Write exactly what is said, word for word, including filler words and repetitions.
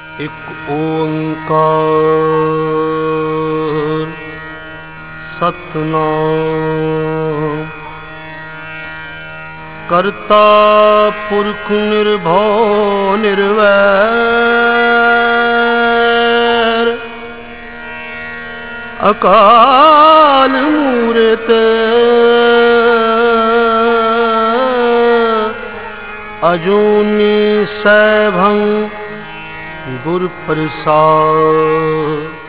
एक ओंकार सतनाम करता पुरख निर्भव निर्वैर अकाल मूरत अजूनी सैभं गुर प्रसाद।